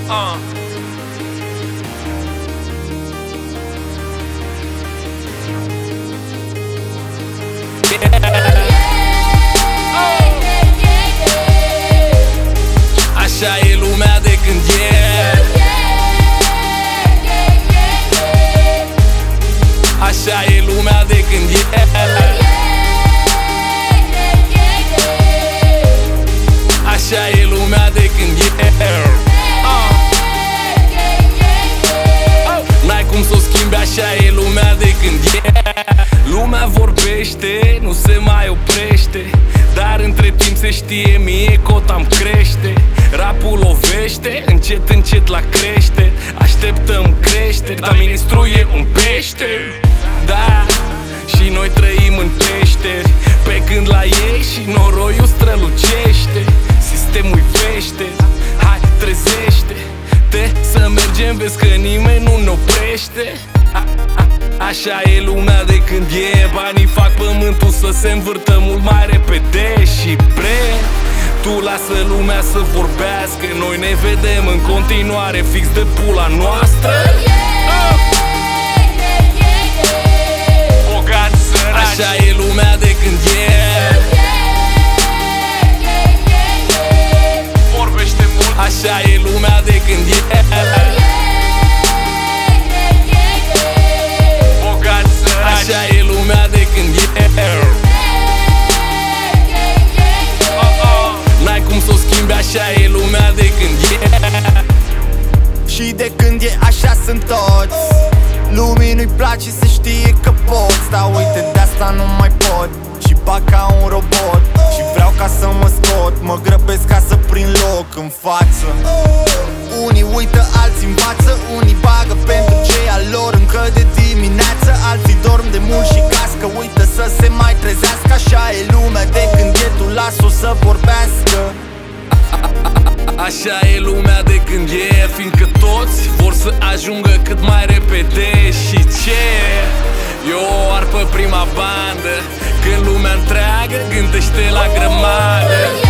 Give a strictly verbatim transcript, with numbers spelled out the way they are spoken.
uh. Așa e lumea de când e. Așa e lumea de când e. Așa e lumea de când e. N-ai cum s-o schimbi, așa e lumea de când e. Lumea vorbește, nu se mai oprește, dar între timp se știe mie cota-mi crește. Rapul lovește, încet, încet la crește. Așteptăm creșteri, dar ministrul e un pește. Da, și noi trăim în peșteri, pe când la ei și noroiul strălucește. Sistemul-i vește, hai trezește-te să mergem, vezi că nimeni nu ne oprește. a, a, Așa e lumea de când e. Banii fac pământul să se învârtă mult mai repede și bre. Tu lasă lumea să vorbească, noi ne vedem în continuare fix de pula noastră. Bogați, săraci, așa e lumea de când e. Vorbește mult, așa e lumea de când e. Bogați, săraci, așa e lumea de când e. N-ai cum s-o schimbi, așa e lumea de când e. Și de când e așa sunt toți. Lumii nu-i place să știe că poți, dar uite de-asta nu mai pot și bag ca un robot. Și vreau ca să mă scot, mă grăbesc ca să prind loc în față. Unii uită, alții învață, unii bagă pentru cei al lor încă de dimineață. Alții dorm de mult și cască, uită să se mai trezească. Așa e lumea de când e, tu las-o să vorbească. Așa e lumea de când e, fiindcă toți vor să ajungă cât mai repede. Și ce? E o arpă prima bandă, când lumea întreagă gândește la grămadă.